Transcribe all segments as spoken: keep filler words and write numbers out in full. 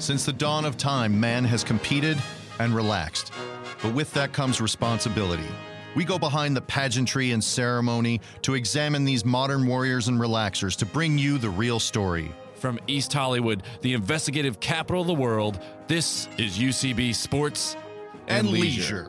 Since the dawn of time, man has competed and relaxed. But with that comes responsibility. We go behind the pageantry and ceremony to examine these modern warriors and relaxers to bring you the real story. From East Hollywood, the investigative capital of the world, this is U C B Sports and, And Leisure. leisure.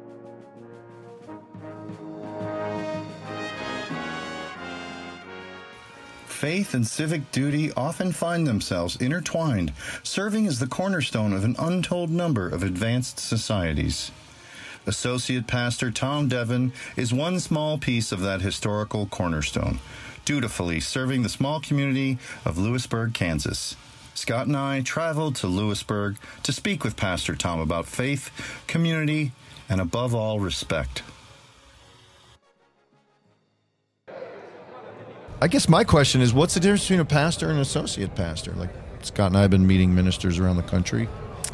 Faith and civic duty often find themselves intertwined, serving as the cornerstone of an untold number of advanced societies. Associate Pastor Tom Devon is one small piece of that historical cornerstone, dutifully serving the small community of Lewisburg, Kansas. Scott and I traveled to Lewisburg to speak with Pastor Tom about faith, community, and above all, respect. I guess my question is, what's the difference between a pastor and an associate pastor? Like, Scott and I have been meeting ministers around the country.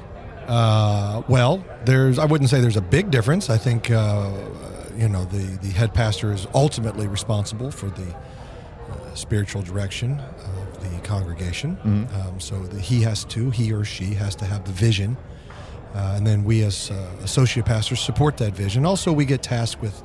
Uh, well, there's, I wouldn't say there's a big difference. I think, uh, you know, the, the head pastor is ultimately responsible for the uh, spiritual direction of the congregation. Mm-hmm. Um, so the, he has to, he or she has to have the vision. Uh, and then we as uh, associate pastors support that vision. Also, we get tasked with,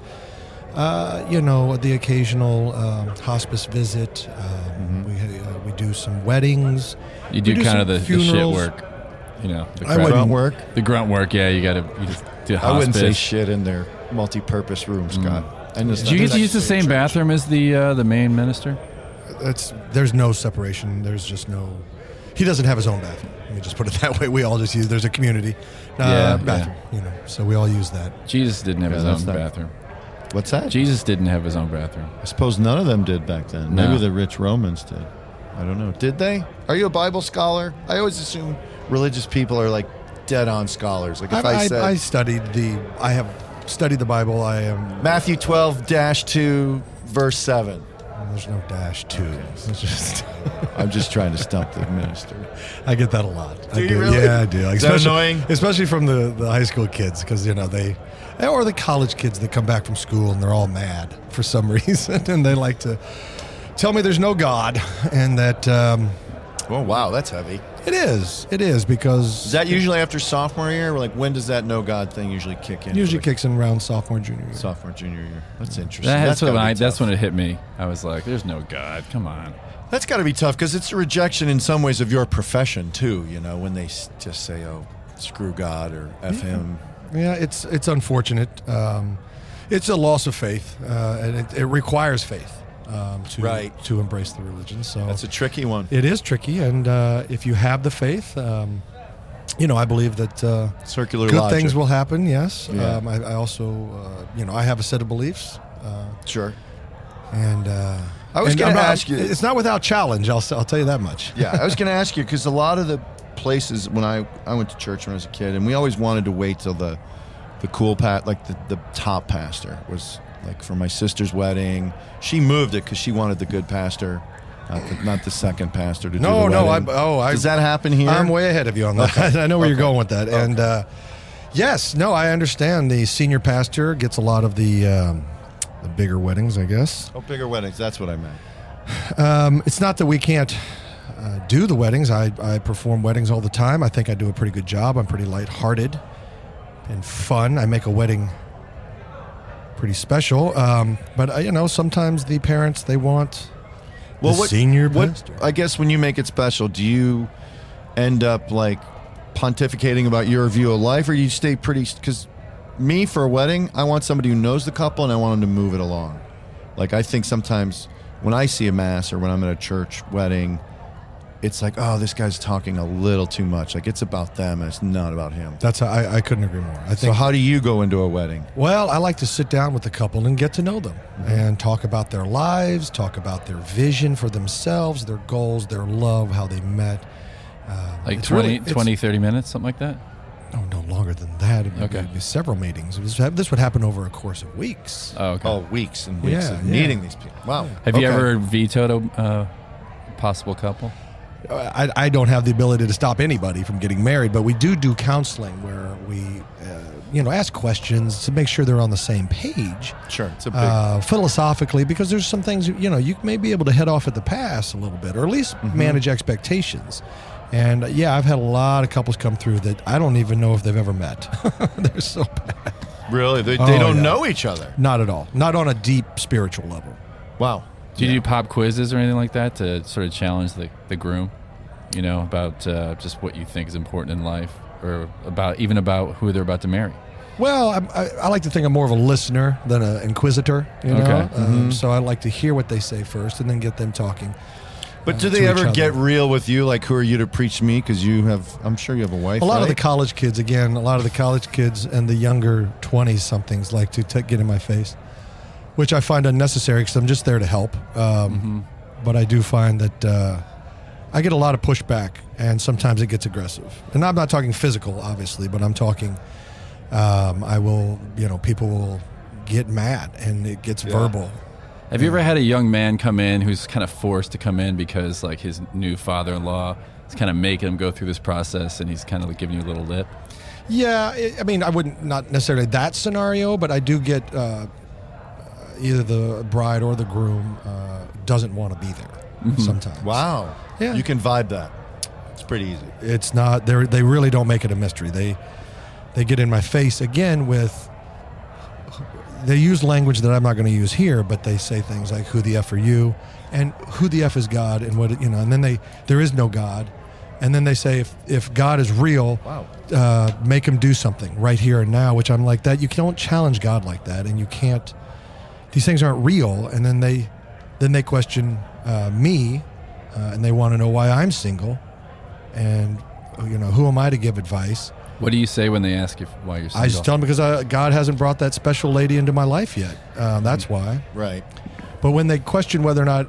uh, you know, the occasional um, hospice visit. Um, Mm-hmm. we, uh, we do some weddings. You do We do kind some of the, the shit funerals. work, you know. The I crap- wouldn't- Grunt work? The grunt work, yeah. You got to you just do hospice. I wouldn't say shit in their multi-purpose room, Scott. And it's Do you not get to use the necessarily same church. bathroom as the uh, the main minister? It's there's no separation. There's just no. He doesn't have his own bathroom. Let me just put it that way. We all just use. There's a community uh, Yeah, bathroom, you know. So we all use that. Jesus didn't have Yeah, his that's own not- bathroom. What's that? Jesus didn't have his own bathroom. I suppose none of them did back then. No. Maybe the rich Romans did. I don't know. Did they? Are you a Bible scholar? I always assume religious people are like dead-on scholars. Like if I, I, said I studied the. I have studied the Bible. I am. Matthew twelve dash two verse seven. There's no dash two. It's just. I'm just trying to stump the minister. I get that a lot. Do I you really? Yeah, I do. Like, Is that especially, annoying? Especially from the, the high school kids, because you know they, or the college kids that come back from school and they're all mad for some reason, and they like to tell me there's no God, and that um, Oh wow, that's heavy. it is. It is because Is that usually after sophomore year? Like when does that no God thing usually kick in? usually For kicks in around sophomore, junior year. the sophomore, junior year. That's interesting. That, that's, when gotta I, be that's tough. when it hit me. I was like, "There's no God. Come on." That's got to be tough because it's a rejection in some ways of your profession too. You know, when they s- just say, "Oh, screw God" or "F him." Yeah, it's it's unfortunate. Um, it's a loss of faith, uh, and it, it requires faith um, to Right. to embrace the religion. So That's a tricky one. it is tricky, and uh, if you have the faith, um, you know, I believe that uh, Circular good logic. things will happen. Yes, Yeah. um, I, I also, uh, you know, I have a set of beliefs, uh, Sure. and uh, I was and gonna I'm not- ask you- It's not without challenge. I'll s- I'll tell you that much. Yeah, I was going to ask you because a lot of the places when I, I went to church when I was a kid, and we always wanted to wait till the the cool pat like the, the top pastor was like for my sister's wedding. She moved it because she wanted the good pastor, not the, not the second pastor to do No, the no, wedding. I- oh, I- does that happen here? I'm way ahead of you on that. I know where you're Okay. going with that. And uh, yes, no, I understand. The senior pastor gets a lot of the um, the bigger weddings, I guess. Oh, bigger weddings. That's what I meant. Um, it's not that we can't uh, do the weddings. I, I perform weddings all the time. I think I do a pretty good job. I'm pretty lighthearted and fun. I make a wedding pretty special. Um, but, uh, you know, sometimes the parents, they want Well, the what, senior what, pastor. I guess when you make it special, do you end up like pontificating about your view of life, or you stay pretty? Because me, for a wedding, I want somebody who knows the couple, and I want them to move it along. Like I think sometimes when I see a mass or when I'm at a church wedding, it's like, oh, this guy's talking a little too much. Like it's about them, and it's not about him. That's how I, I couldn't agree more. I think So how do you go into a wedding? Well, I like to sit down with the couple and get to know them and talk about their lives, talk about their vision for themselves, their goals, their love, how they met. Um, Like it's twenty, really- it's- twenty, thirty minutes, something like that? Oh, no longer than that. It would Okay. be several meetings. It was, this would happen over a course of weeks. Oh, okay. Oh, weeks and weeks Yeah, of yeah. meeting these people. Wow. Have you Okay. ever vetoed a uh, possible couple? I, I don't have the ability to stop anybody from getting married, but we do do counseling where we, uh, you know, ask questions to make sure they're on the same page. Sure, it's a big. Uh, philosophically, because there's some things, you know, you may be able to head off at the pass a little bit, or at least Mm-hmm. manage expectations. And uh, yeah, I've had a lot of couples come through that I don't even know if they've ever met. They're so bad. Really? They, Oh, they don't yeah. know each other. Not at all. Not on a deep spiritual level. Wow. Do you do pop quizzes or anything like that to sort of challenge the, the groom, you know, about uh, just what you think is important in life, or about even about who they're about to marry? Well, I, I, I like to think I'm more of a listener than an inquisitor. You know? Okay. Um, so I like to hear what they say first and then get them talking. But uh, do to they each ever other. get real with you? Like, who are you to preach me? Because you have, I'm sure you have a wife. A lot of the right? college kids, again, a lot of the college kids and the younger twenty-somethings like to t- get in my face, which I find unnecessary because I'm just there to help. Um, Mm-hmm. But I do find that uh, I get a lot of pushback, and sometimes it gets aggressive. And I'm not talking physical, obviously, but I'm talking, um, I will, you know, people will get mad, and it gets verbal. Have you ever had a young man come in who's kind of forced to come in because like his new father-in-law is kind of making him go through this process, and he's kind of like giving you a little lip? Yeah, I I mean, I wouldn't, not necessarily that scenario, but I do get uh, either the bride or the groom uh, doesn't want to be there sometimes. Wow. Yeah. You can vibe that. It's pretty easy. It's not, they they really don't make it a mystery. They they get in my face again with, they use language that I'm not going to use here, but they say things like, who the F are you? And who the F is God? And what, you know, and then they, there is no God. And then they say, if, if God is real, Wow. uh, make him do something right here and now, which I'm like, that you don't challenge God like that. And you can't, these things aren't real. And then they, then they question uh, me uh, and they want to know why I'm single. And, you know, who am I to give advice? What do you say when they ask you why you're single? I just tell them because I, God hasn't brought that special lady into my life yet. Uh, that's why. Right. But when they question whether or not,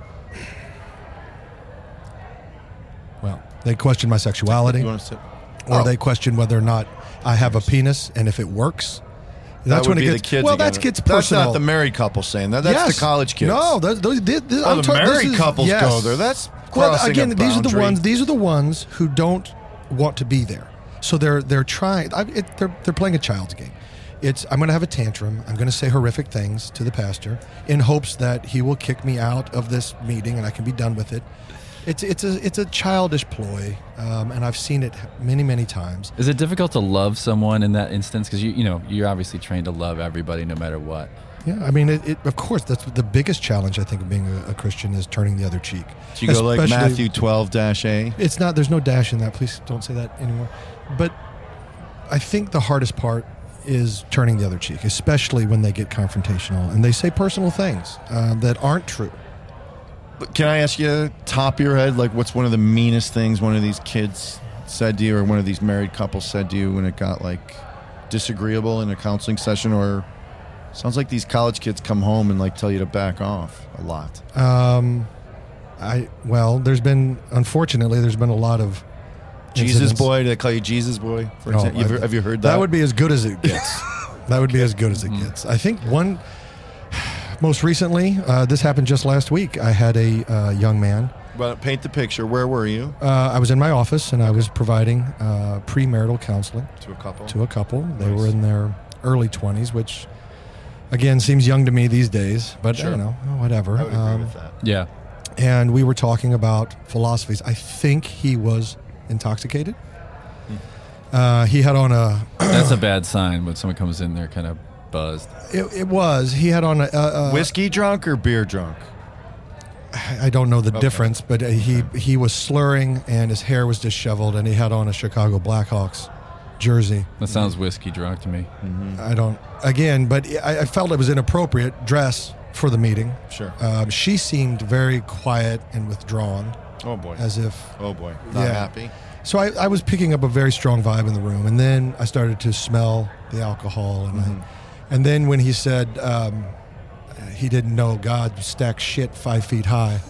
well, they question my sexuality, You want to sit? or Oh. they question whether or not I have a penis and if it works. That's that would when it be gets. the kids. well, again. that gets That's personal. not the married couple saying that. That's Yes. the college kids. No, those, those, this, this, Oh, I'm the ta- this married is- couples yes. go there. That's Well, crossing again, a these are the boundary. ones. These are the ones who don't want to be there. So they're they're trying. I, it, they're they're playing a child's game. It's I'm going to have a tantrum. I'm going to say horrific things to the pastor in hopes that he will kick me out of this meeting and I can be done with it. It's it's a it's a childish ploy, um, and I've seen it many many times. Is it difficult to love someone in that instance? Because you you know you're obviously trained to love everybody no matter what. Yeah, I mean, it, it, of course, that's the biggest challenge I think of being a, a Christian is turning the other cheek. Do you go like Especially- Matthew twelve dash A? It's not. There's no dash in that. Please don't say that anymore. But I think the hardest part is turning the other cheek, especially when they get confrontational and they say personal things uh, that aren't true. But can I ask you, top of your head, like what's one of the meanest things one of these kids said to you, or one of these married couples said to you when it got like disagreeable in a counseling session? Or sounds like these college kids come home and like tell you to back off a lot. Um, I well, there's been unfortunately there's been a lot of Jesus incidents. boy? Do they call you Jesus boy? For No, example, You've- I- have you heard that? That would be as good as it gets. That would be as good as it gets. I think one, most recently, uh, this happened just last week. I had a uh, young man. But paint the picture. Where were you? Uh, I was in my office and I was providing uh, premarital counseling To a couple. to a couple. They Nice. were in their early twenties, which again seems young to me these days, but Sure. you know, whatever. I would agree Um, with that. Yeah. and we were talking about philosophies. I think he was intoxicated. Uh, he had on a. That's a bad sign when someone comes in there kind of buzzed. It, it was. He had on a. a, a Whiskey drunk or beer drunk? I don't know the difference, but uh, he he was slurring and his hair was disheveled, and he had on a Chicago Blackhawks jersey. That sounds whiskey drunk to me. I don't. Again, but I, I felt it was inappropriate dress for the meeting. Sure. Um, she seemed very quiet and withdrawn, Oh boy. as if. Oh boy. Not Yeah. happy. So I, I was picking up a very strong vibe in the room, and then I started to smell the alcohol, and I, and then when he said um, he didn't know God stacks shit five feet high,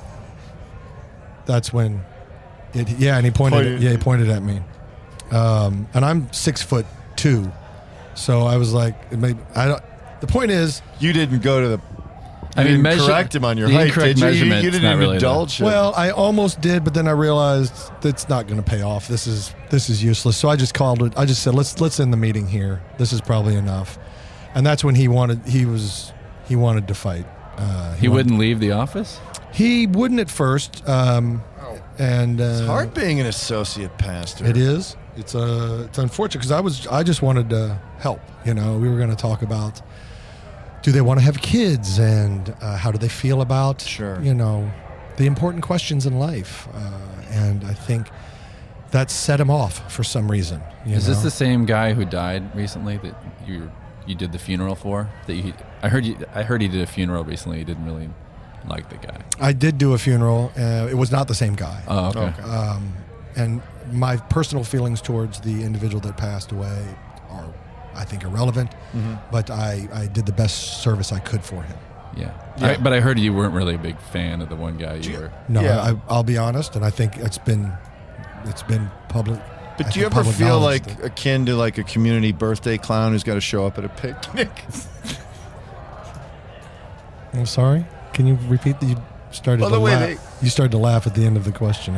that's when it. Yeah, and he pointed. Pointed- yeah, he pointed at me, um, and I'm six foot two, so I was like, it made, I don't. The point is, You didn't go to the. I You mean, didn't measure- correct him on your the height, incorrect did you? You, measurement's you not didn't really indulge him. well, I almost did, but then I realized that's not going to pay off. This is this is useless. So I just called it. I just said, let's let's end the meeting here. This is probably enough. And that's when he wanted. He was he wanted to fight. Uh, He wanted- wouldn't leave the office? He wouldn't at first. Um, And uh, It's hard being an associate pastor. It is. It's uh, it's unfortunate because I was I just wanted to help. You know, we were going to talk about do they want to have kids and uh, how do they feel about Sure. you know the important questions in life, uh, and I think that set him off for some reason. You Is know? this the same guy who died recently that you you did the funeral for? That you, I heard you. I heard he did a funeral recently. He didn't really like the guy. I did do a funeral. Uh, it was not the same guy. Oh, okay. Okay. Um, and my personal feelings towards the individual that passed away are, I think, irrelevant. Mm-hmm. But I, I did the best service I could for him. Yeah. Yeah. I, but I heard you weren't really a big fan of the one guy you were. No, Yeah. I, I'll be honest, and I think it's been it's been public. But I do you think ever public feel knowledge like that- akin to like a community birthday clown who's got to show up at a picnic? I'm sorry. Can you repeat that? You started Well, to the way laugh. You started to laugh at the end of the question.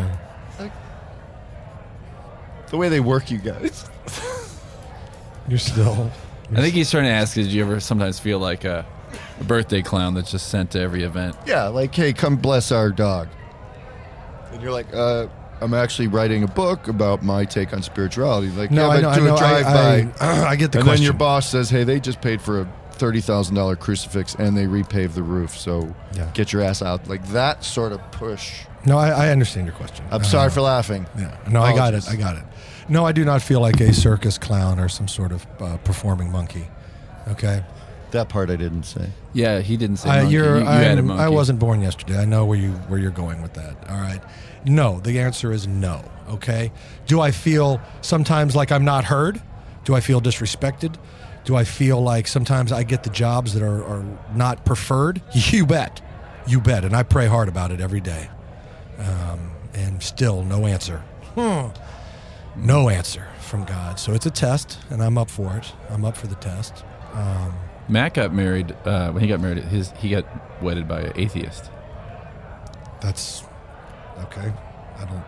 The way they work you guys. You're still. I think he's trying to ask, did you ever sometimes feel like a, a birthday clown that's just sent to every event? Yeah, like, hey, come bless our dog. And you're like, uh, I'm actually writing a book about my take on spirituality. Like, No, yeah, I but know. I do know. a drive-by. I, I, I get the And question. then your boss says, hey, they just paid for a thirty thousand dollars crucifix and they repaved the roof, so Yeah. get your ass out. Like that sort of push. No, I, I understand your question. I'm Uh, sorry for laughing. Yeah. No, I got it. Apologies. I got it. No, I do not feel like a circus clown or some sort of uh, performing monkey. Okay. That part I didn't say. Yeah, he didn't say I, monkey. you're, you, you had a I'm- monkey. I wasn't born yesterday. I know where you where you're going with that. All right. No, the answer is no. Okay. Do I feel sometimes like I'm not heard? Do I feel disrespected? Do I feel like sometimes I get the jobs that are, are not preferred? You bet. You bet. And I pray hard about it every day. Um, and still no answer. Hmm. No answer from God. So it's a test, and I'm up for it. I'm up for the test. Um, Matt got married, uh, when he got married, his he got wedded by an atheist. that's okay. I don't.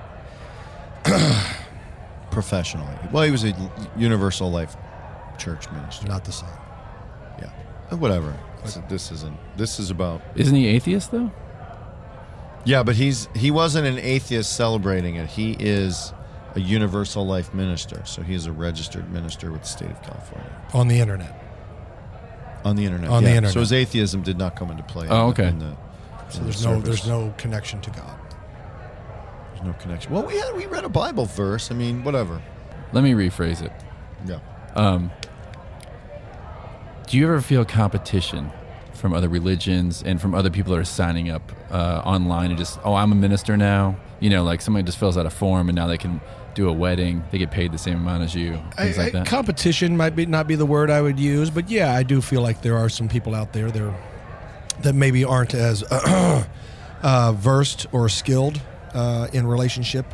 Professionally. Well, he was a Universal Life Church minister. Not the same. Yeah. Uh, Whatever. This, this isn't. This is about. Isn't he atheist, though? Yeah, but he's he wasn't an atheist celebrating it. He is a Universal Life minister, so he is a registered minister with the state of California On the internet. on the internet. On the yeah. internet. So his atheism did not come into play. Oh, in the- okay. in the- So in the there's no service. there's no connection to God. There's no connection. Well, we had we read a Bible verse. I mean, whatever. Let me rephrase it. Yeah. Um, do you ever feel competition from other religions and from other people that are signing up uh, online and just, oh, I'm a minister now? You know, like somebody just fills out a form and now they can do a wedding. They get paid the same amount as you. Things I- like I- that. Competition might be not be the word I would use, but yeah, I do feel like there are some people out there there that maybe aren't as uh, versed or skilled uh, in relationship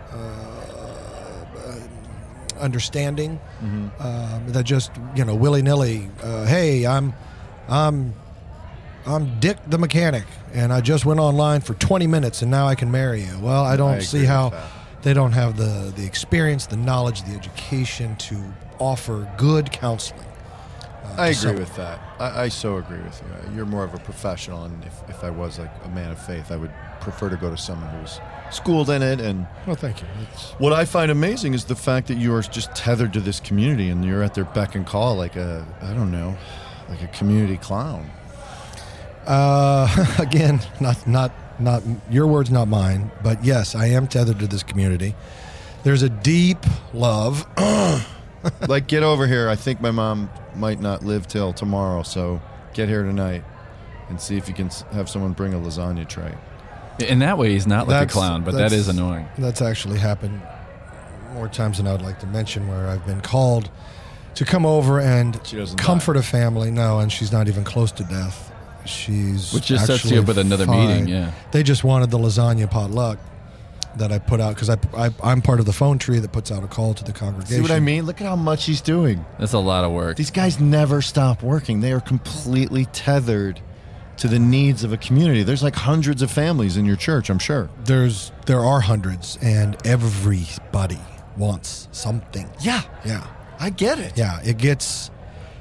uh, understanding. Um, that just you know willy nilly. Uh, hey, I'm I'm I'm Dick the mechanic, and I just went online for twenty minutes, and now I can marry you. Well, I don't I see agree how with that. they don't have the the experience, the knowledge, the education to offer good counseling. uh, I to agree some- with that. I, I so agree with you. You're more of a professional, and if, if I was like a man of faith, I would prefer to go to someone who's schooled in it. And Well, thank you. It's, what I find amazing is the fact that you are just tethered to this community, and you're at their beck and call, like a I don't know, like a community clown. Uh, again, not not not your words, not mine. But yes, I am tethered to this community. There's a deep love. Like, get over here. I think my mom might not live till tomorrow, so get here tonight and see if you can s- have someone bring a lasagna tray. In that way, he's not like a That's- clown, but that that's- is annoying. That's actually happened more times than I would like to mention, where I've been called to come over and She doesn't comfort a family. No, and she's not even close to death. She's Which just sets you actually up with another fine. meeting, yeah. They just wanted the lasagna potluck that I put out because I, I I'm part of the phone tree that puts out a call to the congregation. See what I mean? Look at how much he's doing. That's a lot of work. These guys never stop working. They are completely tethered to the needs of a community. There's like hundreds of families in your church, I'm sure. There's there are hundreds, and everybody wants something. Yeah, Yeah, I get it. yeah. It gets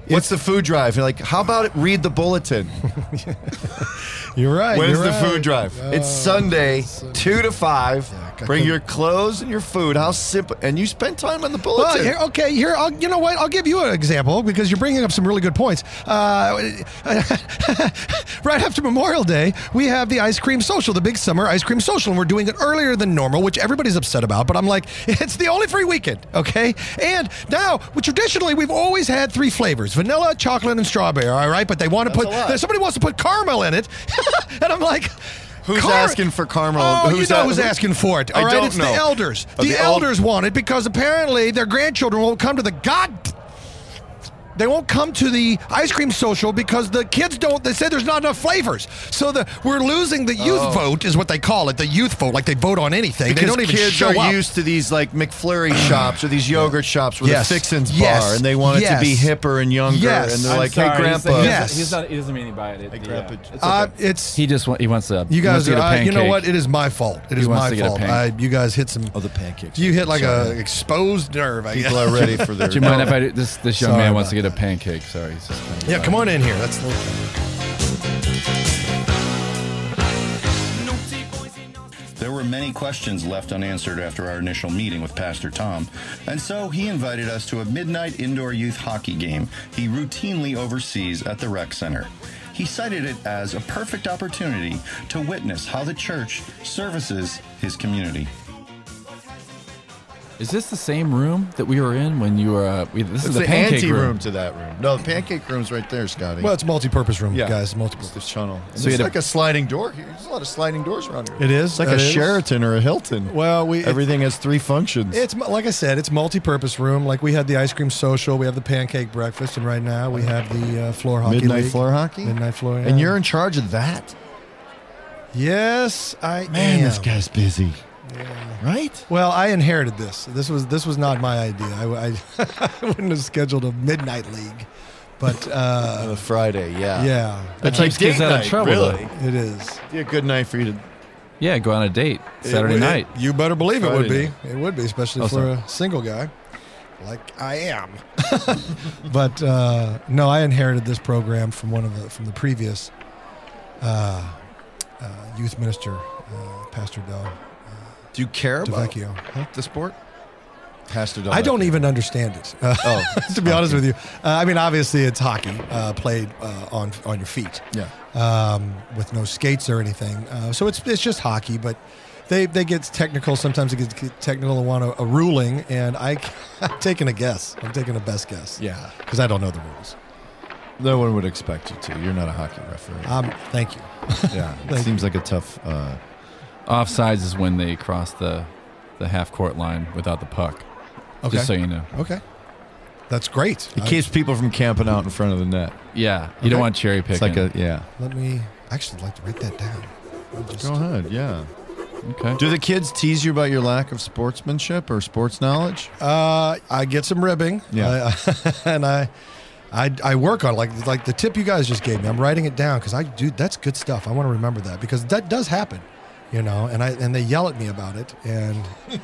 What's the food drive? You're like, how about it? Read the bulletin. You're right. When's you're the right. food drive? it's Sunday, two to five. Yeah, I Bring couldn't- your clothes and your food. How simple. And you spend time on the Well, bulletin. here, okay, here, I'll, you know what? I'll give you an example because you're bringing up some really good points. Uh, right after Memorial Day, we have the ice cream social, the big summer ice cream social, and we're doing it earlier than normal, which everybody's upset about. But I'm like, it's the only free weekend, okay? And now, well, traditionally, we've always had three flavors: vanilla, chocolate, and strawberry. All right, but they want to That's put a lot. somebody wants to put caramel in it, and I'm like. Who's Car- asking for caramel? Oh, Who's you know a- who's who- asking for it. I All right, don't it's know. the elders. Uh, the, the el- elders want it because apparently their grandchildren won't come to the god. They won't come to the ice cream social because the kids don't. They said there's not enough flavors, so the we're losing the youth Oh. vote is what they call it. The youth vote, like they vote on anything. Because they don't even kids show are up. used to these like McFlurry shops or these yogurt shops with Yes. a Fixins Yes. bar, and they want it Yes. to be hipper and younger. Yes. And they're I'm like, sorry, "Hey, he's- Grandpa." He's, Yes. he's not, he doesn't mean to buy it. it Hey, yeah, Grandpa. it's Uh, okay. it's He just want, he wants a. you he guys. wants to Are, get a uh, you know pancake. what? It is my fault. It He is wants my to get a fault. panc- I, you guys hit some. Oh, the pancakes. You hit like Sorry. a exposed nerve. I guess. People are ready for their. Do you mind if I do, this this young Sorry man wants about to get a pancake? Sorry. sorry. Yeah, come on in here. That's the. There were many questions left unanswered after our initial meeting with Pastor Tom, and so he invited us to a midnight indoor youth hockey game he routinely oversees at the rec center. He cited it as a perfect opportunity to witness how the church services his community. Is this the same room that we were in when you were? Uh, we, this It's is the, the pancake ante room. room. to that room. No, the pancake room's right there, Scotty. Well, it's a multi-purpose room, yeah, guys. It's Multiple. this tunnel. So So you it's had a- like a sliding door here. There's a lot of sliding doors around here. It is. It's like It a is. Sheraton or a Hilton. Well, we Everything has three functions. It's mu- like I said, it's multi-purpose room. Like we had the ice cream social, we have the pancake breakfast, and right now we have the uh, floor hockey Midnight league. floor hockey. Midnight floor. And yeah. you're in charge of that. Yes, I Man, am. this guy's busy. Right? Well, I inherited this. This was this was not my idea. I, I, I wouldn't have scheduled a midnight league, but On uh, a Friday, yeah. yeah, That It's like keeps kids date out of night, trouble, really. though. it is. Be a good night for you to. Yeah, go on a date Saturday It- night. You better believe it would Friday be. It would be, especially Oh, for sorry. a single guy, like I am. But uh, no, I inherited this program from one of the from the previous uh, uh, youth minister, uh, Pastor Del Do you care about DeVecchio. Huh? the sport? Pastor I don't even understand it. Uh, Oh, to be honest with you, uh, I mean, obviously it's hockey uh, played uh, on on your feet. Yeah. um, with no skates or anything. Uh, so it's it's just hockey, but they they get technical. Sometimes it gets technical and want a, a ruling, and I, I'm taking a guess. I'm taking a best guess. Yeah. because I don't know the rules. No one would expect you to. You're not a hockey referee. Um, thank you. yeah. It Thank seems like a tough. Uh, Offsides is when they cross the the half court line without the puck. Okay. Just so you know. Okay, that's great. it I- keeps people from camping out in front of the net. Yeah, you Okay. don't want cherry picking. It's like a yeah. let me actually I'd like to write that down. I'll just- Go ahead. Yeah. okay. Do the kids tease you about your lack of sportsmanship or sports knowledge? Uh, I get some ribbing. Yeah. I, and I, I, I work on it. like like the tip you guys just gave me. I'm writing it down because I do. That's good stuff. I want to remember that because that does happen, you know. And I and they yell at me about it, and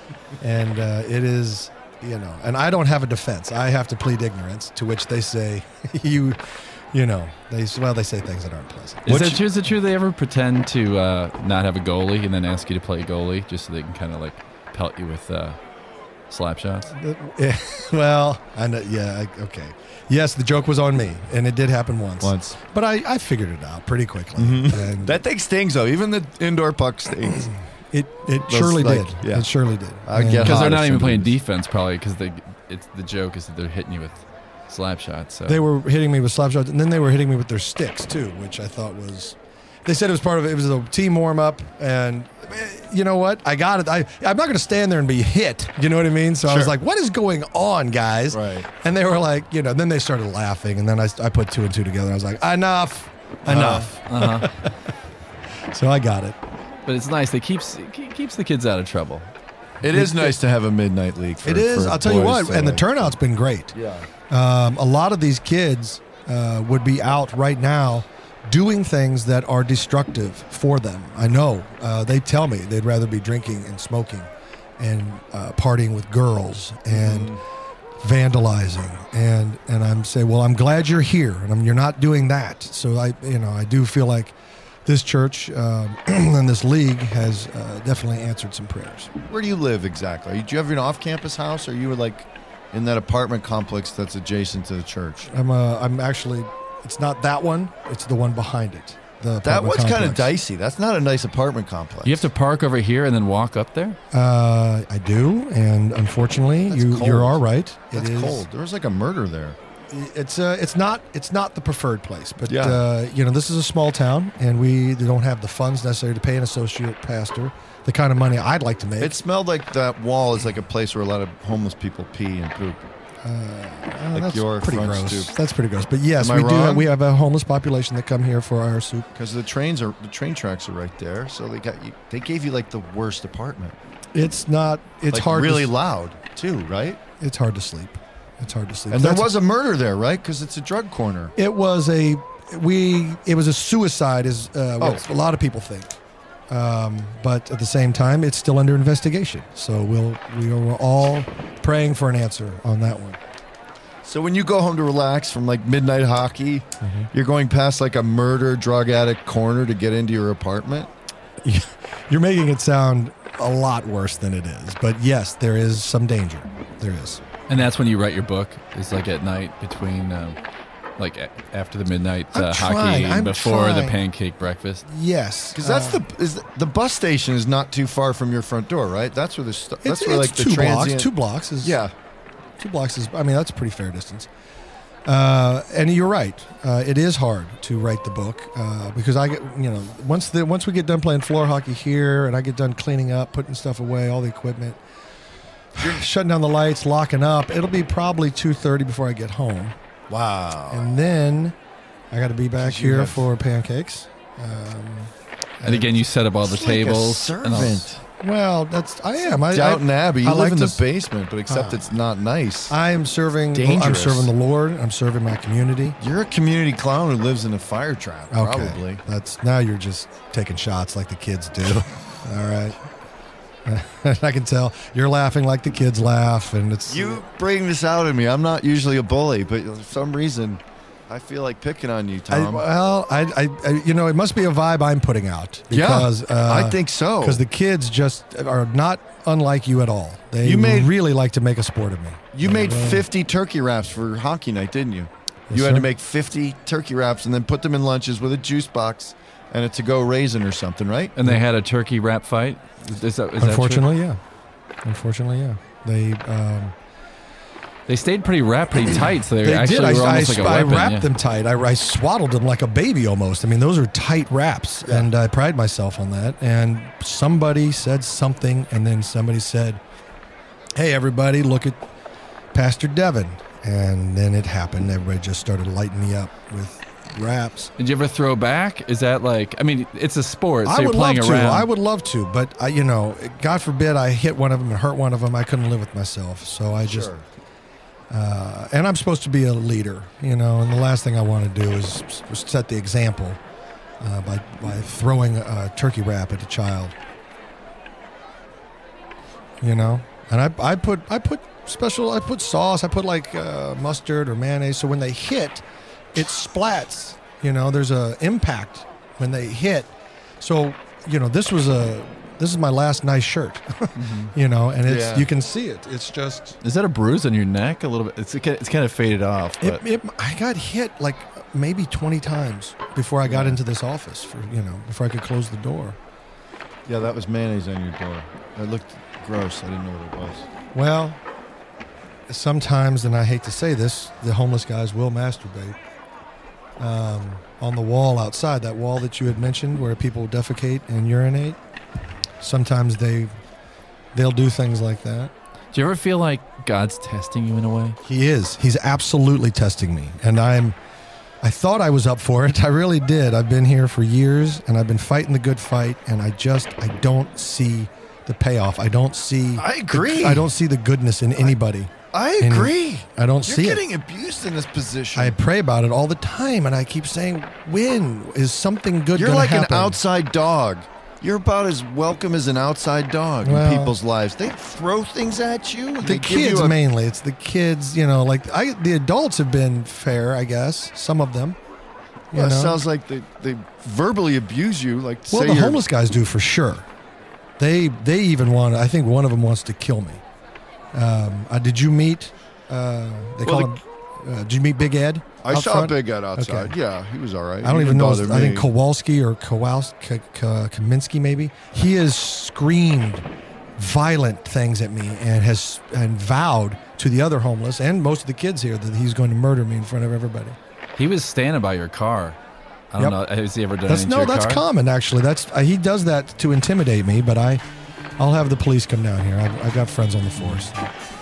and uh, it is, you know. And I don't have a defense. I have to plead ignorance. To which they say, you, you know, they well they say things that aren't pleasant. Is What's- that true? Is it true they ever pretend to uh, not have a goalie and then ask you to play goalie just so they can kind of like pelt you with uh, slap shots? Yeah, well, I know. Yeah. I, okay. Yes, the joke was on me, and it did happen once. Once. But I, I figured it out pretty quickly. Mm-hmm. And That thing stings though. Even the indoor puck stings. it it Those, surely like, did. yeah. It surely did. I And- get Because they're hotter not even playing sometimes. defense probably because they it's the joke is that they're hitting you with slap shots. So They were hitting me with slap shots, and then they were hitting me with their sticks too, which I thought was. They said it was part of it. It was a team warm up, and eh, you know what? I got it. I I'm not going to stand there and be hit. You know what I mean? So I was Sure. like, "What is going on, guys?" Right. And they were like, you know. Then they started laughing, and then I, I put two and two together. I was like, "Enough, enough." uh-huh. So I got it. But it's nice. They keeps it keep- keeps the kids out of trouble. It is nice to have a midnight league. For, It is. for I'll tell you boys what, to and the like- turnout's been great. Yeah. Um, a lot of these kids uh, would be out right now doing things that are destructive for them. I know. Uh, they tell me they'd rather be drinking and smoking and uh, partying with girls and vandalizing, and and I'm saying, well, I'm glad you're here, and I'm, you're not doing that. So I, you know, I do feel like this church um, and this league has uh, definitely answered some prayers. Where do you live exactly? Do you have an off-campus house, or are you like in that apartment complex that's adjacent to the church? I'm uh, I'm actually, it's not that one, it's the one behind it. The That one's kind of complex. dicey. That's not a nice apartment complex. You have to park over here and then walk up there? Uh, I do, and unfortunately, That's you cold. you're all right. That's it is, cold. There was like a murder there. It's uh, it's not it's not the preferred place, but Yeah. uh, you know, this is a small town, and we don't have the funds necessary to pay an associate pastor the kind of money I'd like to make. It smelled like that wall is like a place where a lot of homeless people pee and poop. Uh, like that's your pretty front gross. stoop. That's pretty gross. But yes, Am I we do. wrong? Have, we have a homeless population that come here for our soup. Because the trains are the train tracks are right there, so they got you. They gave you like the worst apartment. It's not. It's like hard. really to, loud too, right? It's hard to sleep. It's hard to sleep. And there That's- was a murder there, right? Because it's a drug corner. It was a we. It was a suicide, is uh, what Oh. a lot of people think. Um, but at the same time, it's still under investigation. So we'll we are all praying for an answer on that one. So when you go home to relax from like midnight hockey, Mm-hmm. you're going past like a murder drug addict corner to get into your apartment. You're making it sound a lot worse than it is. But yes, there is some danger. There is. And that's when you write your book? Is like at night between, um, like a- after the midnight I'm uh, trying, hockey and I'm before the trying. pancake breakfast? Yes, Because that's uh, the is the, the bus station is not too far from your front door, right? That's where the stu- It's, that's where it's like the two transient. blocks. Two blocks is Yeah, Two blocks is, I mean, that's a pretty fair distance. Uh, and you're right. Uh, it is hard to write the book uh, because I get, you know, once the once we get done playing floor hockey here and I get done cleaning up, putting stuff away, all the equipment, shutting down the lights, locking up, it'll be probably two thirty before I get home. wow. And then I got to be back you here have- for pancakes. Um, And again, you set up all the It's like a tables. and all- servant. well, that's I am. I, Downton I, Abbey. You I live like in to the s- basement, but except Ah. it's not nice. I am serving. I'm Dangerous. serving the Lord. I'm serving my community. You're a community clown who lives in a fire trap, Okay. probably. That's now you're just taking shots like the kids do. All right. I can tell you're laughing like the kids laugh, and it's You bring this out in me. I'm not usually a bully, but for some reason, I feel like picking on you, I, Tom. well, I, I, I, you know, it must be a vibe I'm putting out because yeah, uh, I think so. because the kids just are not unlike you at all. They You made- really like to make a sport of me. You They made really- fifty turkey wraps for hockey night, didn't you? Yes, you had sir. to make fifty turkey wraps and then put them in lunches with a juice box and a to-go raisin or something, right? And they had a turkey wrap fight? Is, is that, is Unfortunately, yeah. Unfortunately, yeah. They um, that true? They stayed pretty wrapped, pretty tight, so they, they actually did. were I, I, almost like a I weapon. wrapped yeah. them tight. I, I swaddled them like a baby almost. I mean, those are tight wraps, Yeah. and I pride myself on that. And somebody said something, and then somebody said, "Hey, everybody, look at Pastor Devin." And then it happened. Everybody just started lighting me up with wraps. Did you ever throw back? Is that like, I mean, it's a sport, so I you're would love playing to. around. I would love to, but I, you know, God forbid I hit one of them and hurt one of them. I couldn't live with myself, so I just. Sure. Uh, and I'm supposed to be a leader, you know, and the last thing I want to do is s- set the example uh, by by throwing a turkey wrap at a child. You know, and I I put I put special I put sauce I put like uh, mustard or mayonnaise, so when they hit, it splats. You know, there's a impact when they hit. So you know, this was a this is my last nice shirt. You know, and it's Yeah. you can see it. It's just. Is that a bruise on your neck a little bit? It's, it's kind of faded off. But It, it, I got hit like maybe twenty times before I got into this office. For you know, before I could close the door. Yeah, that was mayonnaise on your door. It looked gross. I didn't know what it was. Well, sometimes, and I hate to say this, the homeless guys will masturbate. Um, on the wall outside, that wall that you had mentioned, where people defecate and urinate. Sometimes they they'll do things like that. do you ever feel like God's testing you in a way? He is. He's absolutely testing me. And I'm I thought I was up for it. I really did. I've been here for years and I've been fighting the good fight, and I just I don't see the payoff. I don't see I agree. the- I don't see the goodness in anybody. I And agree. I don't You're see it. getting abused in this position. I pray about it all the time, and I keep saying, when is something good You're gonna like happen? an outside dog You're about as welcome as an outside dog Well- in people's lives. They throw things at you. The They give kids you a- mainly. It's the kids, you know, like I the adults have been fair, I guess. Some of them. You Well, it know? sounds like they, they verbally abuse you. Like Well, say the you're- homeless guys do for sure. They they even want. I think one of them wants to kill me. Um, uh, did you meet? Uh, they Well, call him. Uh, did you meet Big Ed? I out saw front? Big Ed outside. Okay. Yeah, he was all right. I don't He even didn't know. His, bother I think me. Kowalski or Kowals, K, K, Kaminsky maybe. He has screamed violent things at me and has and vowed to the other homeless and most of the kids here that he's going to murder me in front of everybody. He was standing by your car. I don't Yep. know. Has he ever done That's anything no, to your that's car? common actually. That's uh, he does that to intimidate me, but I, I'll have the police come down here. I've, I've got friends on the force.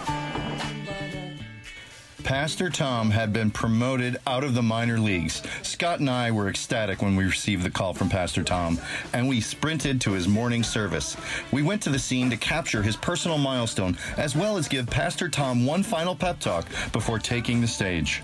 Pastor Tom had been promoted out of the minor leagues. Scott and I were ecstatic when we received the call from Pastor Tom, and we sprinted to his morning service. We went to the scene to capture his personal milestone, as well as give Pastor Tom one final pep talk before taking the stage.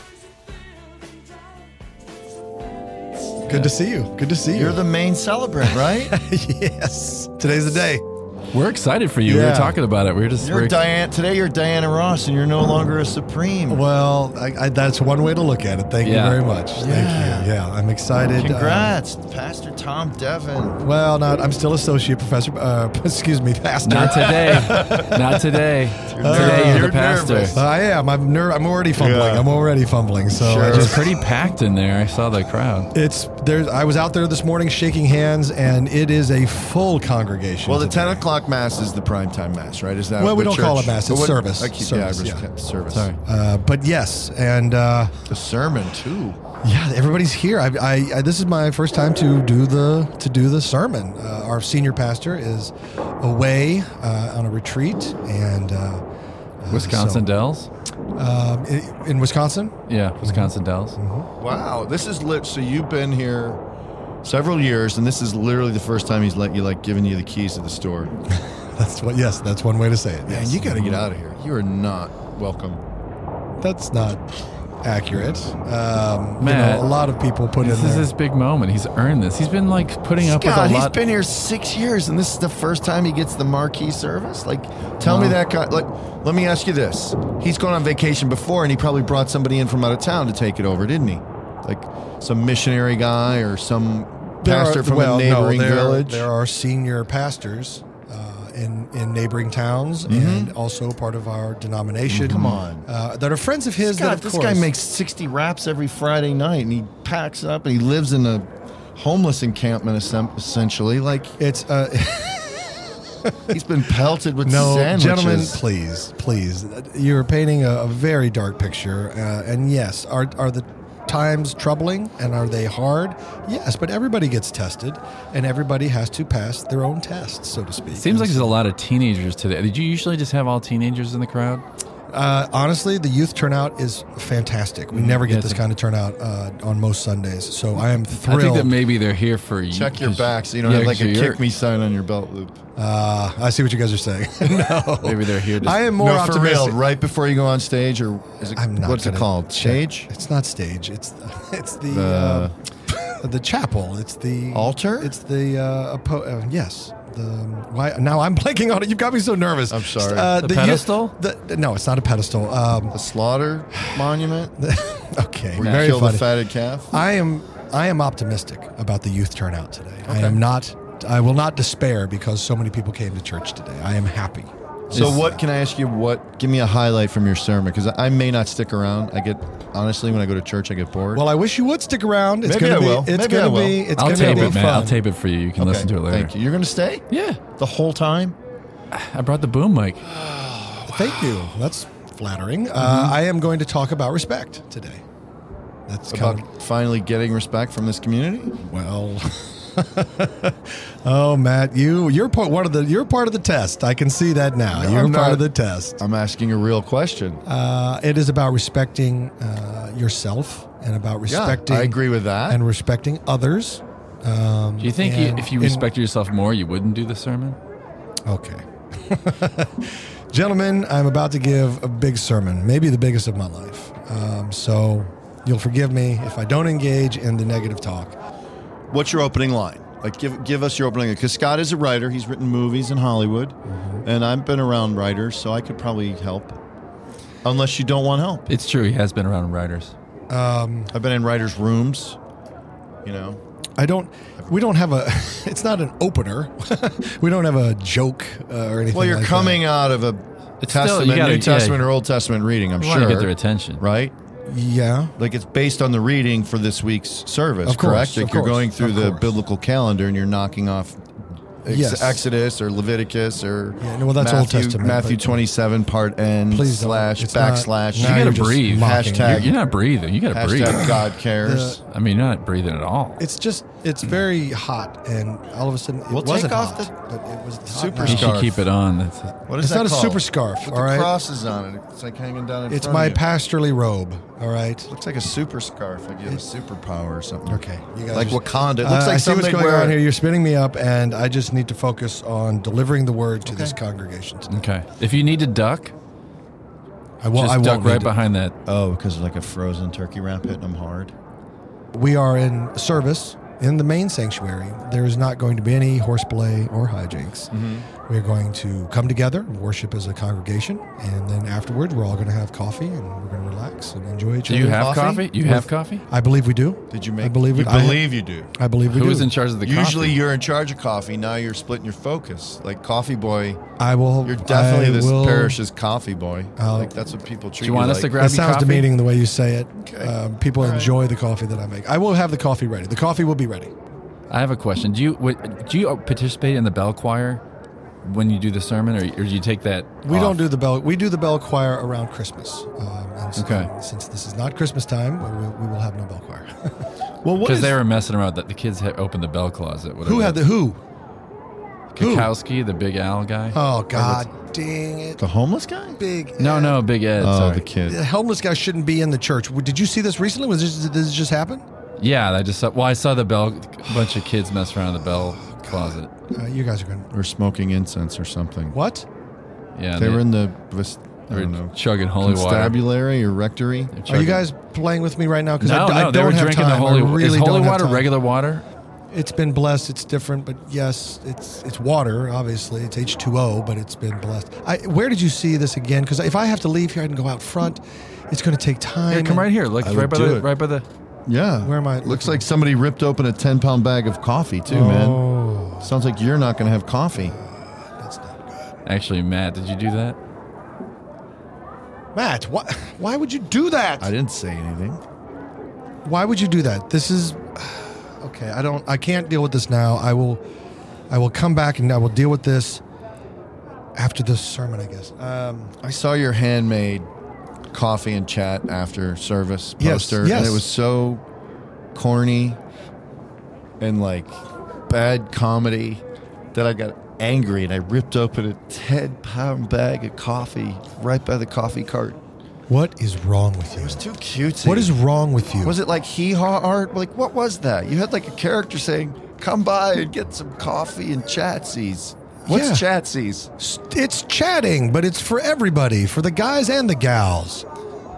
Good to see you. Good to see you. You're the main celebrant, right? Yes. Today's the day. We're excited for you. We Yeah. were talking about it. We were just You're we're, Diane. Today you're Diana Ross, and you're no longer a Supreme. Well, I, I, that's one way to look at it. Thank Yeah. you very much. Yeah. Thank you. Yeah, I'm excited. Um, Congrats, Pastor Tom Devin. well, not. I'm still associate professor. Uh, excuse me, pastor. not today. Not today. Today you're You're the pastor. nervous. I am. I'm ner- I'm already fumbling. Yeah. I'm already fumbling. So Sure. I It was just. pretty packed in there. I saw the crowd. It's there. I was out there this morning shaking hands, and it is a full congregation. Well, the today. ten o'clock mass is the prime time mass, right? Is that Well, we the don't call church- it mass, it's But what- service. I keep, Service, yeah, I yeah. just- service. Sorry. Uh, but yes, and uh, The sermon too. yeah, everybody's here. I, I, I this is my first time to do the to do the sermon. Uh, our senior pastor is away uh, on a retreat, and uh, uh, Wisconsin so, Dells? um, in, in Wisconsin. Yeah, Wisconsin Dells. Wow, this is lit. So you've been here several years, and this is literally the first time he's let you like giving you the keys to the store. That's what. Yes, that's one way to say it. Man, Yes. you got to get out of here. You are not welcome. That's not accurate. Um, you Matt, know, a lot of people put This in is there. his big moment. He's earned this. He's been like putting up God, with a he's lot. been here six years, and this is the first time he gets the marquee service. Like, tell me Wow. that guy. Like, let me ask you this: he's gone on vacation before, and he probably brought somebody in from out of town to take it over, didn't he? Like some missionary guy or some There pastor are- from well, a neighboring no, there, village. There are senior pastors uh, in in neighboring towns, Mm-hmm. and also part of our denomination. Come on. uh, that are friends of his. God, that of this course, guy makes sixty raps every Friday night, and he packs up, and he lives in a homeless encampment, essen- essentially. Like It's uh, he's been pelted with no, sandwiches. gentlemen, please, please. You're painting a, a very dark picture, uh, and yes, are are the times troubling and are they hard? Yes, but everybody gets tested, and everybody has to pass their own tests, so to speak. Seems like And there's a lot of teenagers today. Did you usually just have all teenagers in the crowd? Uh, honestly, the youth turnout is fantastic. We never get Yeah, this it's a- kind of turnout uh, on most Sundays, so I am I thrilled. think that maybe they're here for you. Check your 'cause- back so you don't yeah, have like a 'cause you're- kick me sign on your belt loop. uh, I see what you guys are saying. no, Maybe they're here to. I am more no, for real. optimistic. Right before you go on stage, or is it? I'm not. What's it gonna called? check- Stage? It's not stage. It's it's the The- uh, the chapel. It's the Altar? It's the uh, apo- uh, yes. The why now I'm blanking on it. You've got me so nervous. I'm sorry. Uh, The you- pedestal? the, the- no, it's not a pedestal. Um, The slaughter monument? okay, Where you very kill funny. the fatted calf? I am I am optimistic about the youth turnout today. I Okay. am not. I will not despair because so many people came to church today. I am happy. So Is- what can I ask you? What? Give me a highlight from your sermon, because I may not stick around. I get honestly when I go to church, I get bored. Well, I wish you would stick around. It's Maybe gonna I be. will. It's Maybe I gonna will. be. It's I'll gonna tape be it, man. fun. I'll tape it for you. You can Okay, listen to it later. Thank you. You're going to stay Yeah, the whole time? I brought the boom mic. Thank you. That's flattering. Mm-hmm. Uh, I am going to talk about respect today. That's About kind of finally getting respect from this community? well. Oh, Matt, you you're part one of the you're part of the test. I can see that now. No, you're I'm part not. of the test. I'm asking a real question. Uh, it is about respecting uh, yourself and about respecting. yeah, I agree with that. And respecting others. Um, Do you think you, and- if you and- respected yourself more, you wouldn't do the sermon? Okay. Gentlemen, I'm about to give a big sermon, maybe the biggest of my life. Um, so you'll forgive me if I don't engage in the negative talk. What's your opening line? Like, give give us your opening. Because Scott is a writer. He's written movies in Hollywood. Mm-hmm. And I've been around writers, so I could probably help. Unless you don't want help. It's true. He has been around writers. Um, I've been in writers' rooms, you know. I don't. We don't have a. It's not an opener. We don't have a joke uh, or anything. Well, you're like coming that. out of a It's still- Testament, you gotta- New Testament, yeah. or Old Testament reading. I'm You sure. want to get their attention. Right? Yeah. Like it's based on the reading for this week's service, Of course, correct? Like of you're course, going through of the course. biblical calendar and you're knocking off ex- Yes. Exodus or Leviticus or Yeah, no, well, that's Matthew, Old Testament, Matthew but- twenty-seven part N Please don't. slash It's not- backslash. now You you're gotta just breathe. mocking. Hashtag- You're, you're not breathing. You got to breathe. Hashtag God cares. The- I mean, you're not breathing at all. It's just. It's very hot, and all of a sudden it We'll wasn't take off hot, the but it was super hot You now. should scarf. keep it on. That's What is It's that not a called? super scarf, With all the right? crosses on it. It's like hanging down in It's front my of you. pastorally robe. All right. Looks like a super scarf. Like you have a superpower or something. Okay. You guys Like are- Wakanda. It Uh, looks like I see what's something going where on here. You're spinning me up, and I just need to focus on delivering the word to this Okay. congregation today. okay. If you need to duck, I won't. just I duck won't right need to- behind that. Oh, because like a frozen turkey wrap hitting them hard. We are in service in the main sanctuary. There is not going to be any horseplay or hijinks. Mm-hmm. We're going to come together, worship as a congregation, and then afterwards, we're all going to have coffee and we're going to relax and enjoy each Do other. you have coffee? coffee? You have coffee? I believe we do. Did you make? I believe you it. I- believe you do. I believe we Who do. is in charge of the Usually coffee? you're in charge of coffee. Now you're splitting your focus. Like coffee boy, I will. you're definitely I this will, parish's coffee boy. I'll- like that's what people treat Do you want us like. to grab That you sounds coffee? demeaning the way you say it. Okay. Um, people All right. enjoy the coffee that I make. I will have the coffee ready. The coffee will be ready. I have a question. Do you what, do you participate in the bell choir when you do the sermon, or, or do you take that? We off? don't do the bell. We do the bell choir around Christmas. Um, and so- Okay. and since this is not Christmas time, we will, we will have no bell choir. Well, what because is they were messing around. That the kids had opened the bell closet. Who had the who? who? Kakowski, the Big Al guy? Oh God, dang it! the homeless guy? Big no, Ed. no, Big Ed. Oh, sorry. the kid. The homeless guy shouldn't be in the church. Did you see this recently? Was this, did this just happen? Yeah, I just saw. Well, I saw the bell. A bunch of kids mess around in the bell closet. Uh, you guys are going. Or smoking incense or something. What? Yeah, They were in the vis- I they don't were know chugging holy water. constabulary or rectory. They're Are you chugging- guys playing with me right now? Because No, I, no, I they don't were have drinking time. the holy. I really is holy don't have water time. regular water? It's been blessed. It's different, but yes, it's it's water. Obviously, it's H two O, but it's been blessed. I, where did you see this again? Because if I have to leave here and go out front, it's going to take time. Here, come and- right here. Look, I it's would right by do the it. right by the. Yeah. Where am I Looks looking? like somebody ripped open a ten pound bag of coffee too, man. Oh, Sounds like you're not going to have coffee. that's not good. Actually, Matt, did you do that? Matt, why, why would you do that? I didn't say anything. Why would you do that? This is okay. I don't. I can't deal with this now. I will. I will come back and I will deal with this after this sermon, I guess. Um, I saw your handmade coffee and chat after service Yes, poster, yes. and it was so corny and like bad comedy that I got angry and I ripped open a ten pound bag of coffee right by the coffee cart. what is wrong with you? It was too cutesy. What is wrong with you? Was it like hee haw art? Like what was that? You had like a character saying, "Come by and get some coffee and chatsies." What's Yeah. chatsies? It's chatting, but it's for everybody, for the guys and the gals.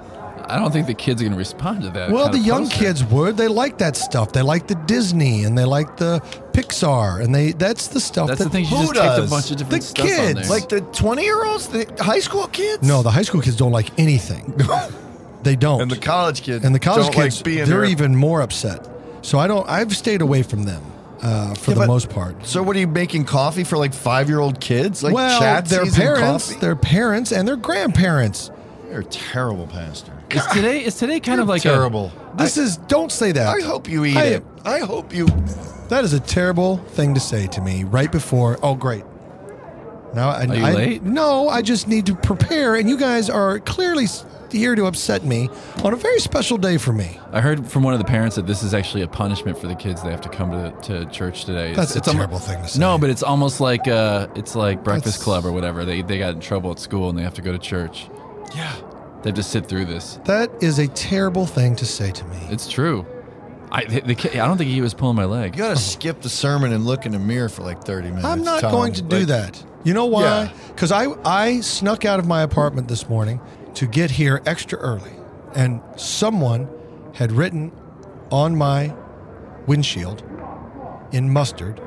I don't think the kids are going to respond to that. Well, kind the of young poster. kids would. They like that stuff. They like the Disney and they like the Pixar, and they that's the stuff That's that the thing. You Who just taped a does? bunch of different The stuff on kids. there. Like the twenty year olds, the high school kids? No, the high school kids don't like anything. They don't. And the college kids. And the college don't kids, like being they're there. even more upset. So I don't. I've stayed away from them uh, for Yeah, the but- most part. So what are you making coffee for like five year old kids? Like well, chatsies their and parents, coffee? their parents, and their grandparents. You're a terrible pastor. is today is today kind of like terrible. This is. Don't say that. I hope you eat I- it. I hope you. That is a terrible thing to say to me right before. Oh, great. Now, I, Are you I- late? No, I just need to prepare, and you guys are clearly s- here to upset me on a very special day for me. A, I heard from one of the parents that this is actually a punishment for the kids. They have to come to, to church today. That's a almo- terrible thing to say. No, but it's almost like uh, it's like Breakfast That's- Club or whatever. They they got in trouble at school and they have to go to church. Yeah. They have to sit through this. That is a terrible thing to say to me. It's true. I the, the kid, I don't think he was pulling my leg. You got to skip the sermon and look in the mirror for like thirty minutes. I'm not Tom. going to do Like, that. You know why? Yeah. Because I, I snuck out of my apartment this morning to get here extra early. And someone had written on my windshield in mustard,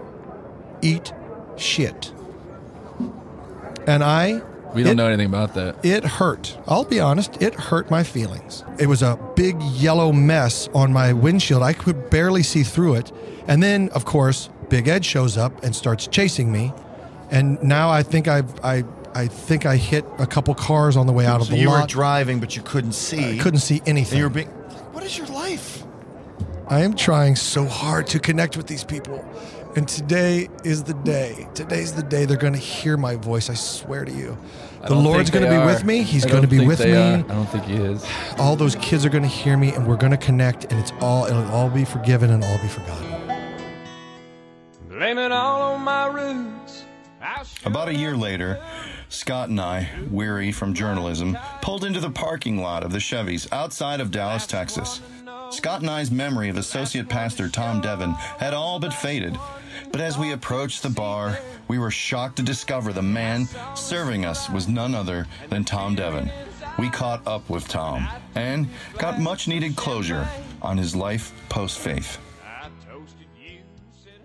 eat shit. And I... We don't it, know anything about that. It hurt. I'll be honest. It hurt my feelings. It was a big yellow mess on my windshield. I could barely see through it. And then, of course, Big Ed shows up and starts chasing me. And now I think I've, I I think I hit a couple cars on the way out of So the you lot. were driving, but you couldn't see. I couldn't see anything. And you were being. What is your life? I am trying so hard to connect with these people. And today is the day. Today's the day they're going to hear my voice. I swear to you. I The don't Lord's think going to they be are. with me. He's I going to don't be think with they me. are. I don't think he is. All those kids are going to hear me, and we're going to connect, and it's all it'll all be forgiven and all be forgotten. Blame it all on my roots. I sure About a year later, Scott and I, weary from journalism, pulled into the parking lot of the Chevys outside of Dallas, Texas. Scott and I's memory of Associate Pastor Tom Devin had all but faded. But as we approached the bar, we were shocked to discover the man serving us was none other than Tom Devin. We caught up with Tom and got much needed closure on his life post-faith. I toasted you, said,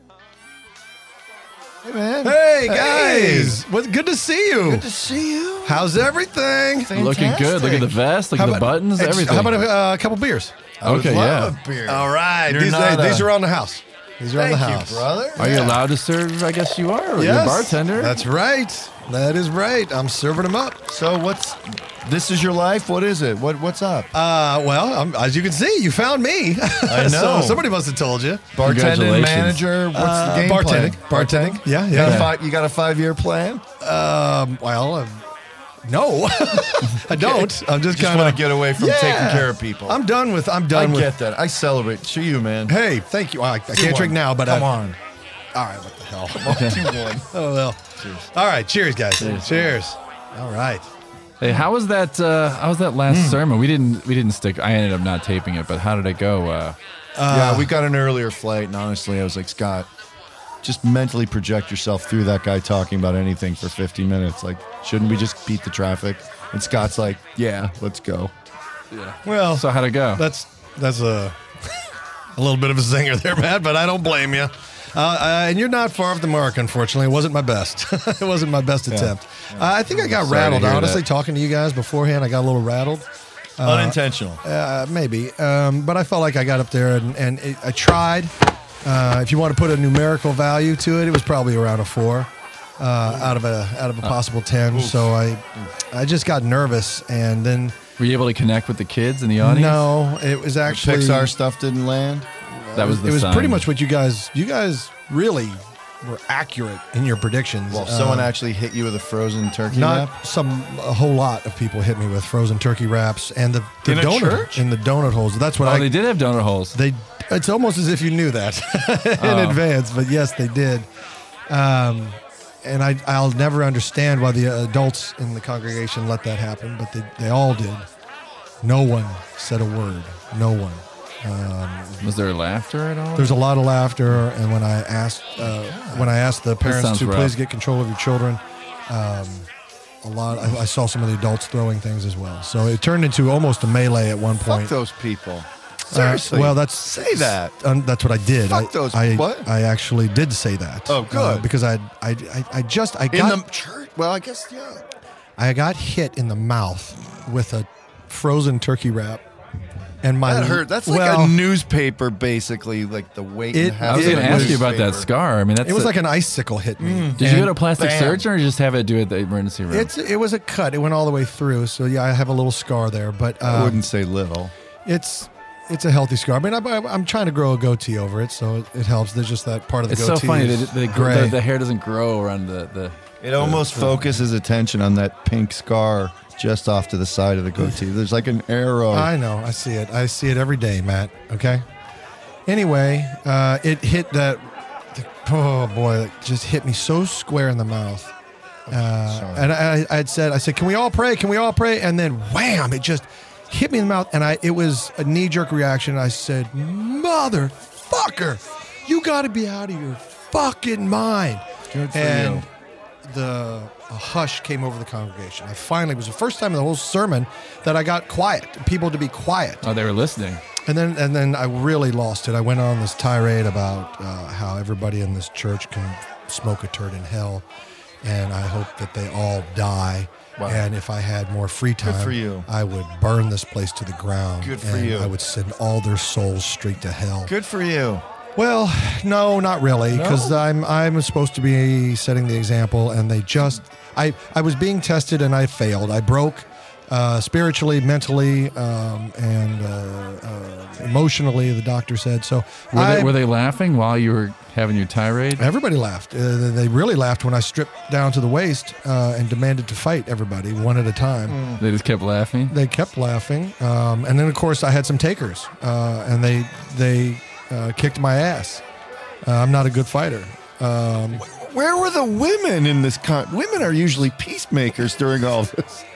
Hey, man. Hey, guys. What, good to see you. Good to see you. How's everything? Looking good. Look at the vest. Look at the buttons. ex- Everything. How about a uh, couple beers? I would Okay, love yeah. a beer. All right. You're These, not these a- are on the house. These are on Thank the you, house. brother. Are you Yeah. allowed to serve? I guess you are. You're a Yes. bartender. That's right. That is right. I'm serving them up. So what's this is your life? What is it? What what's up? Uh, well, um, as you can see, you found me. I know. so somebody must have told you. Bartending Congratulations. manager. What's Uh, the game bartending. plan? Bartending. Yeah, You yeah. got, yeah. A five, you got a five year plan? Um, well, um, no, I don't. I'm just, Just kind want of to get away from taking care of people. I'm done with. I'm I done with. get that. I celebrate. To you, man. Hey, thank you. I, I can't Two drink one. now, but come I, on. All right, what the hell? Two one. Oh well. All right, cheers, guys. Cheers. All right. Hey, how was that? Uh, how was that last sermon? We didn't. We didn't stick. I ended up not taping it. But how did it go? Uh, yeah, we got an earlier flight, and honestly, I was like, Scott, just mentally project yourself through that guy talking about anything for fifty minutes. Like, shouldn't we just beat the traffic? And Scott's like, yeah, let's go. Well, so how'd it go? that's that's a a little bit of a zinger there, Matt. But I don't blame you. Uh, uh, and you're not far off the mark, unfortunately. It wasn't my best. It wasn't my best attempt. Uh, I think I got Sorry to rattled. hear Honestly, that. talking to you guys beforehand, I got a little rattled. Unintentional. Uh, maybe, um, but I felt like I got up there and, and it, I tried. Uh, if you want to put a numerical value to it, it was probably around a four uh, out of a out of a possible ten. So I I just got nervous, and then Were you able to connect with the kids in the audience? no, it was actually Pixar stuff didn't land. that was the it was sign. pretty much what you guys you guys really were accurate in your predictions. Well, someone Uh, actually hit you with a frozen turkey not wrap. some a whole lot of people hit me with frozen turkey wraps and the, the In a donut church? in the donut holes. That's what Oh, I they did have donut holes. They, it's almost as if you knew that in Oh. advance, but yes, they did. Um, and I, I'll never understand why the adults in the congregation let that happen, but they, they all did. No one said a word. No one. Was there laughter at all? There's a lot of laughter, and when I asked, uh, when I asked the parents sounds to rough. please get control of your children, um, a lot. I, I saw some of the adults throwing things as well. So it turned into almost a melee at one point. Fuck those people. Uh, Seriously. well, that's say that. Um, that's what I did. Fuck I, those- I, what? I actually did say that. Oh, good. Uh, because I, I, I, I just I In got the church. Well, I guess yeah. I got hit in the mouth with a frozen turkey wrap, and my That hurt. That's like well, a newspaper, basically, like the weight. It- and half I was it going to of a ask you about that newspaper. scar. I mean, that's It was a- like an icicle hit me. Did you go And to plastic bam. surgeon or you just have it do it at the emergency room? It's it was a cut. It went all the way through. So yeah, I have a little scar there, but I um, wouldn't say little. it's it's a healthy scar. I mean, I, I, I'm trying to grow a goatee over it, so it, it helps. There's just that part of the it's so goatee. funny is that the, gray. the, the hair doesn't grow around the. the It almost focuses attention on that pink scar just off to the side of the goatee. There's like an arrow. I know. I see it. I see it every day, Matt. Okay. Anyway, uh, it hit that. Oh boy, it just hit me so square in the mouth. Uh, Sorry. and I, I had said, I said, "Can we all pray? Can we all pray?" And then, wham! It just hit me in the mouth, and I. It was a knee jerk reaction. I said, "Motherfucker, you got to be out of your fucking mind!" Good for and you. the a hush came over the congregation. I finally it was the first time in the whole sermon that I got quiet, people to be quiet. oh, they were listening. And then and then I really lost it. I went on this tirade about uh, how everybody in this church can smoke a turd in hell, and I hope that they all die. Wow. And if I had more free time, for you. I would burn this place to the ground. Good for and you. I would send all their souls straight to hell. Good for you. Well, no, not really, because No? I'm I'm supposed to be setting the example, and they just I I was being tested and I failed. I broke uh, spiritually, mentally, um, and uh, uh, emotionally. The doctor said so. Were I, they, were they laughing while you were having your tirade? Everybody laughed. Uh, they really laughed when I stripped down to the waist uh, and demanded to fight everybody one at a time. They just kept laughing. They kept laughing, um, and then of course I had some takers, uh, and they they uh, kicked my ass. Uh, I'm not a good fighter. Um, Where were the women in this? Con- women are usually peacemakers during all this.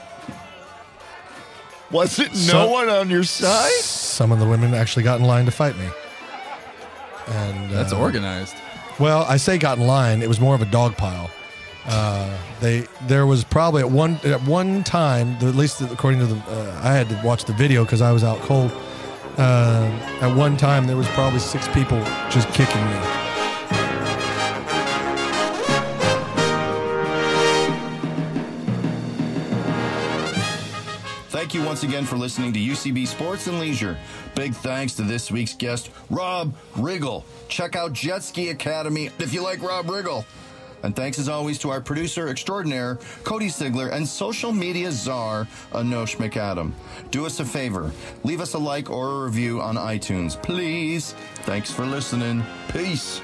Was it no So- one on your side? some of the women actually got in line to fight me. And That's uh, organized. Well, I say got in line. It was more of a dog pile. Uh, they there was probably at one at one time, at least according to the, uh, I had to watch the video because I was out cold. Uh, at one time, there was probably six people just kicking me. Thank you once again for listening to U C B Sports and Leisure. Big thanks to this week's guest, Rob Riggle. Check out Jet Ski Academy if you like Rob Riggle. And thanks as always to our producer extraordinaire, Cody Sigler, and social media czar, Anosh McAdam. Do us a favor. Leave us a like or a review on iTunes, please. Thanks for listening. Peace.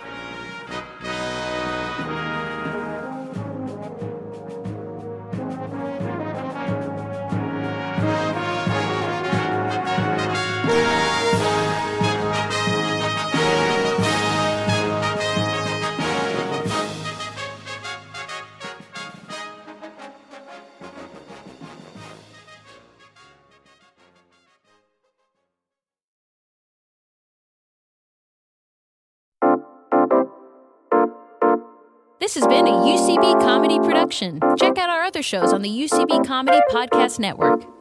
This has been a U C B Comedy production. Check out our other shows on the U C B Comedy Podcast Network.